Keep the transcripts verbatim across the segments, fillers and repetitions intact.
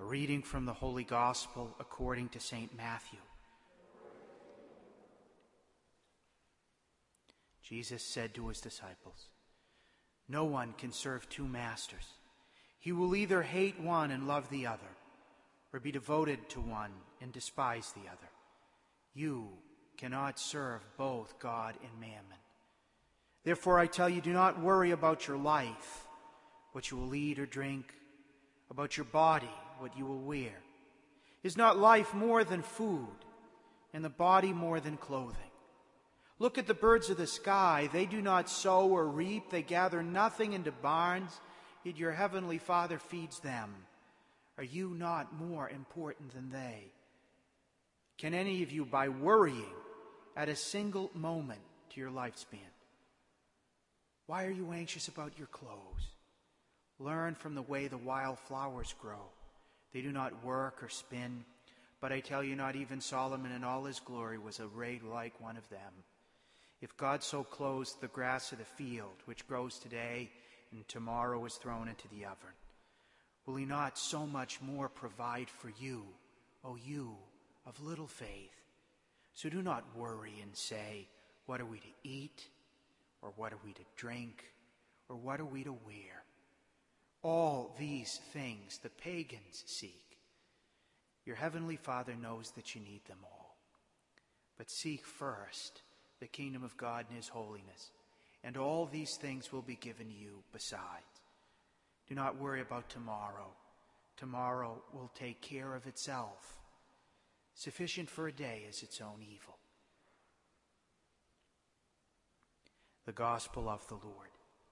reading from the Holy Gospel according to Saint Matthew. Jesus said to his disciples, "No one can serve two masters. He will either hate one and love the other, or be devoted to one and despise the other. You cannot serve both God and mammon. Therefore I tell you, do not worry about your life, what you will eat or drink, about your body, what you will wear. Is not life more than food, and the body more than clothing? Look at the birds of the sky. They do not sow or reap. They gather nothing into barns, yet your heavenly Father feeds them. Are you not more important than they? Can any of you, by worrying, add a single moment to your lifespan? Why are you anxious about your clothes? Learn from the way the wild flowers grow. They do not work or spin, but I tell you, not even Solomon in all his glory was arrayed like one of them. If God so clothes the grass of the field, which grows today and tomorrow is thrown into the oven, will he not so much more provide for you, O you of little faith? So do not worry and say, what are we to eat? Or what are we to drink? Or what are we to wear? All these things the pagans seek. Your heavenly Father knows that you need them all. But seek first the kingdom of God and his holiness, and all these things will be given you besides. Do not worry about tomorrow. Tomorrow will take care of itself. Sufficient for a day is its own evil. The Gospel of the Lord.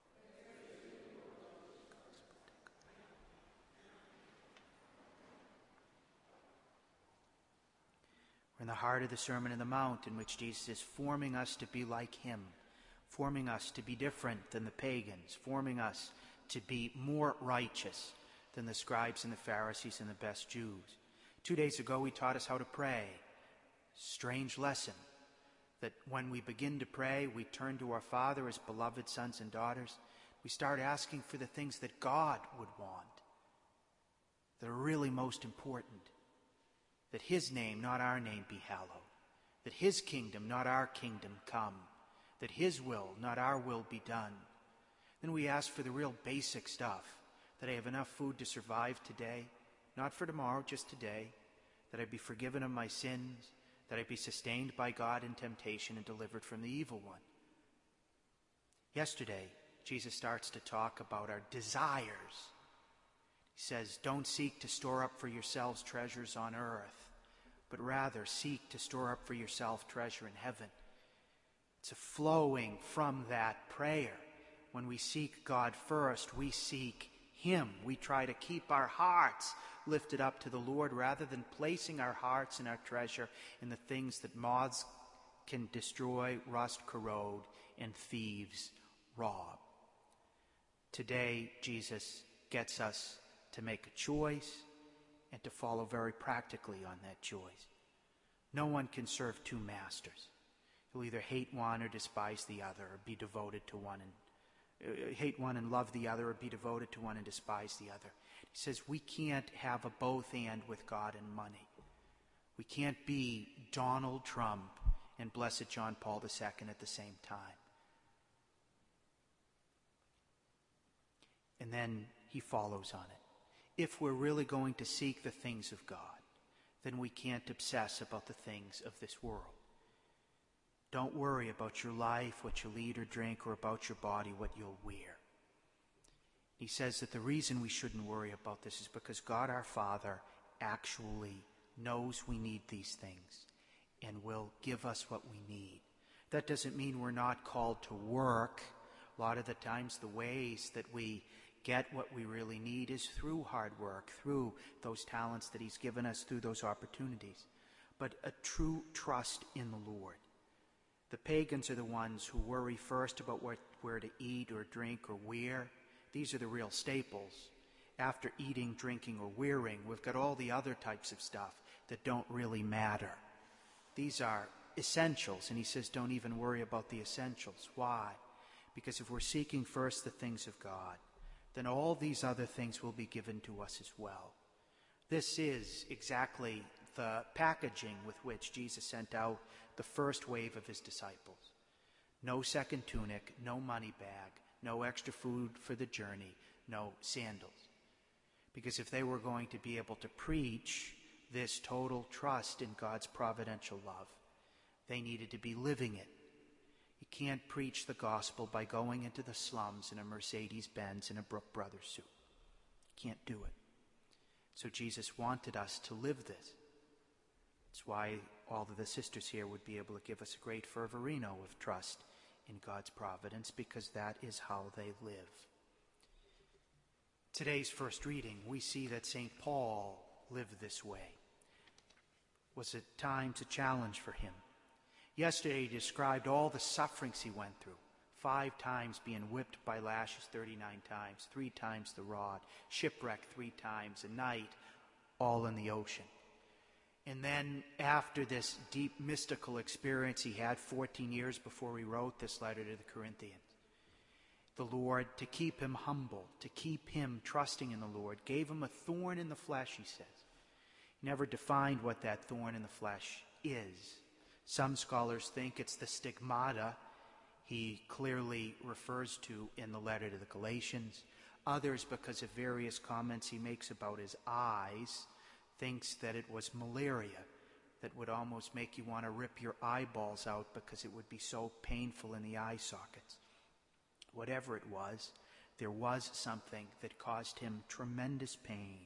We're in the heart of the Sermon on the Mount, in which Jesus is forming us to be like him, forming us to be different than the pagans, forming us to be more righteous than the scribes and the Pharisees and the best Jews. Two days ago, he taught us how to pray. Strange lesson, that when we begin to pray, we turn to our Father as beloved sons and daughters. We start asking for the things that God would want, that are really most important. That his name, not our name, be hallowed. That his kingdom, not our kingdom, come. That his will, not our will, be done. Then we ask for the real basic stuff. That I have enough food to survive today. Not for tomorrow, just today. That I be forgiven of my sins. That I be sustained by God in temptation and delivered from the evil one. Yesterday, Jesus starts to talk about our desires. He says, don't seek to store up for yourselves treasures on earth, but rather seek to store up for yourself treasure in heaven. It's a flowing from that prayer. When we seek God first, we seek him. We try to keep our hearts lifted up to the Lord rather than placing our hearts and our treasure in the things that moths can destroy, rust, corrode, and thieves rob. Today, Jesus gets us to make a choice and to follow very practically on that choice. No one can serve two masters. You'll either hate one or despise the other, or be devoted to one and uh, hate one and love the other, or be devoted to one and despise the other. He says we can't have a both and with God and money. We can't be Donald Trump and Blessed John Paul the Second at the same time. And then he follows on it. If we're really going to seek the things of God, then we can't obsess about the things of this world. Don't worry about your life, what you'll eat or drink, or about your body, what you'll wear. He says that the reason we shouldn't worry about this is because God our Father actually knows we need these things and will give us what we need. That doesn't mean we're not called to work. A lot of the times the ways that we get what we really need is through hard work, through those talents that he's given us, through those opportunities. But a true trust in the Lord. The pagans are the ones who worry first about what, where to eat or drink or wear. These are the real staples. After eating, drinking, or wearing, we've got all the other types of stuff that don't really matter. These are essentials, and he says don't even worry about the essentials. Why? Because if we're seeking first the things of God, then all these other things will be given to us as well. This is exactly the packaging with which Jesus sent out the first wave of his disciples. No second tunic, no money bag, no extra food for the journey, no sandals. Because if they were going to be able to preach this total trust in God's providential love, they needed to be living it. You can't preach the gospel by going into the slums in a Mercedes-Benz and a Brook Brothers suit. You can't do it. So Jesus wanted us to live this. That's why all of the sisters here would be able to give us a great fervorino of trust in God's providence, because that is how they live. Today's first reading, we see that Saint Paul lived this way. Was at times a challenge for him. Yesterday he described all the sufferings he went through. Five times being whipped by lashes thirty-nine times, three times the rod, shipwrecked three times, a night, all in the ocean. And then after this deep mystical experience he had fourteen years before he wrote this letter to the Corinthians, the Lord, to keep him humble, to keep him trusting in the Lord, gave him a thorn in the flesh, he says. He never defined what that thorn in the flesh is. Some scholars think it's the stigmata he clearly refers to in the letter to the Galatians. Others, because of various comments he makes about his eyes, thinks that it was malaria that would almost make you want to rip your eyeballs out because it would be so painful in the eye sockets. Whatever it was, there was something that caused him tremendous pain.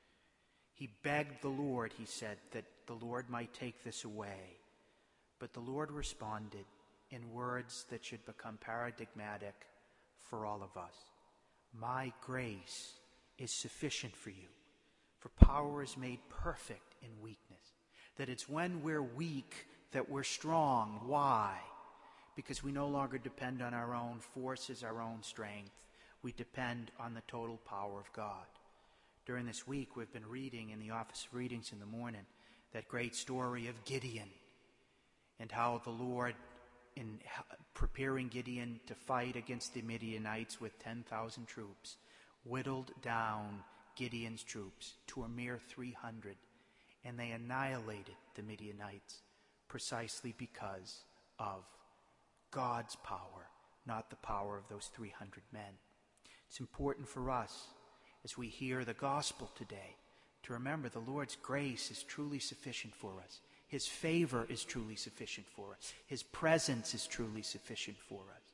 He begged the Lord, he said, that the Lord might take this away. But the Lord responded in words that should become paradigmatic for all of us. My grace is sufficient for you, for power is made perfect in weakness. That it's when we're weak that we're strong. Why? Because we no longer depend on our own forces, our own strength. We depend on the total power of God. During this week, we've been reading in the office of readings in the morning that great story of Gideon and how the Lord, in preparing Gideon to fight against the Midianites with ten thousand troops, whittled down Gideon's troops to a mere three hundred, and they annihilated the Midianites precisely because of God's power, not the power of those three hundred men. It's important for us, as we hear the gospel today, to remember the Lord's grace is truly sufficient for us. His favor is truly sufficient for us. His presence is truly sufficient for us.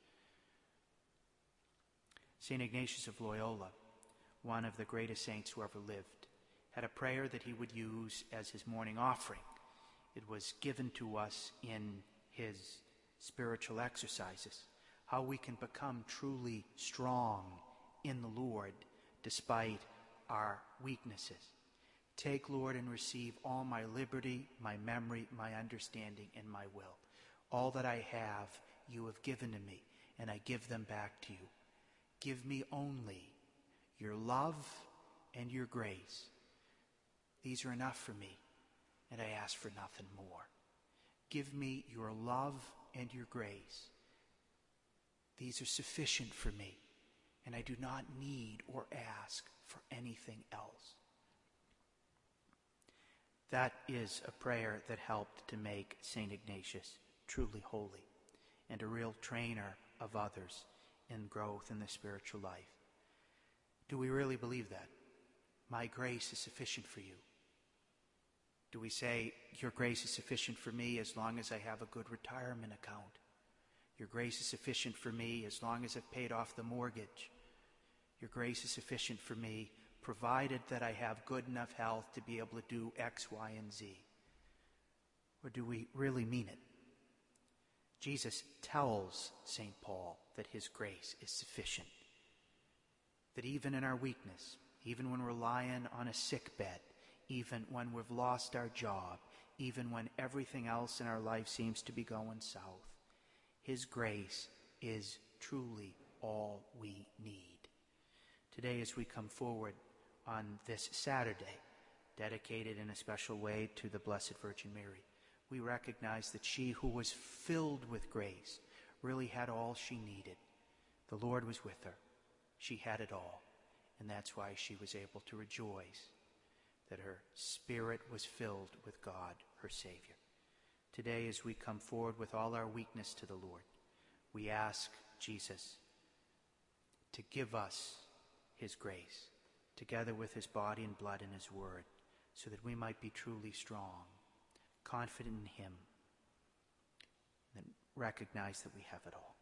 Saint Ignatius of Loyola, one of the greatest saints who ever lived, had a prayer that he would use as his morning offering. It was given to us in his spiritual exercises, how we can become truly strong in the Lord despite our weaknesses. Take, Lord, and receive all my liberty, my memory, my understanding, and my will. All that I have, you have given to me, and I give them back to you. Give me only your love and your grace. These are enough for me, and I ask for nothing more. Give me your love and your grace. These are sufficient for me, and I do not need or ask for anything else. That is a prayer that helped to make Saint Ignatius truly holy and a real trainer of others in growth in the spiritual life. Do we really believe that? My grace is sufficient for you. Do we say, your grace is sufficient for me as long as I have a good retirement account? Your grace is sufficient for me as long as I've paid off the mortgage. Your grace is sufficient for me provided that I have good enough health to be able to do X, Y, and Z. Or do we really mean it? Jesus tells Saint Paul that his grace is sufficient. That even in our weakness, even when we're lying on a sick bed, even when we've lost our job, even when everything else in our life seems to be going south, his grace is truly all we need. Today, as we come forward on this Saturday, dedicated in a special way to the Blessed Virgin Mary, we recognize that she who was filled with grace really had all she needed. The Lord was with her. She had it all, and that's why she was able to rejoice that her spirit was filled with God, her Savior. Today, as we come forward with all our weakness to the Lord, we ask Jesus to give us his grace, together with his body and blood and his word, so that we might be truly strong, confident in him, and recognize that we have it all.